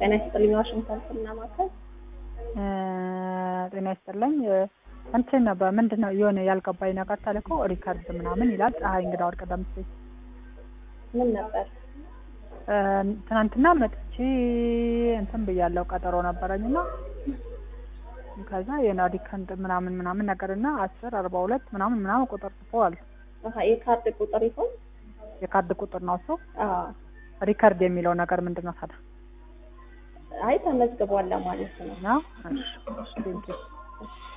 ጤና ይስጥልኝ ዋሽንግተን እና ማከል ጤና ይስጥልኝ እንትን በምንድነው የሆነ ያልገባኝ ነገር ተልኮ ሪከርድ ምናምን ይላል ፀሐይ እንግዳ ወርቅ ደምሴ ምን ነበር ትናንትና መጥቼ እንትን ብያለሁ ቀጠሮ ነበረኝና ከዛ የናዲከንድ ምናምን ነገርና 1042 ምናምን ቁጥር ጽፏል የካርድ ቁጥር ይሆን የካርድ ቁጥር ነው እሱ ሪከርድ የሚለው ነገር ምንድነው ታዲያ አይ ተመዝግቧል ማለት ነው እሺ ቴንኪው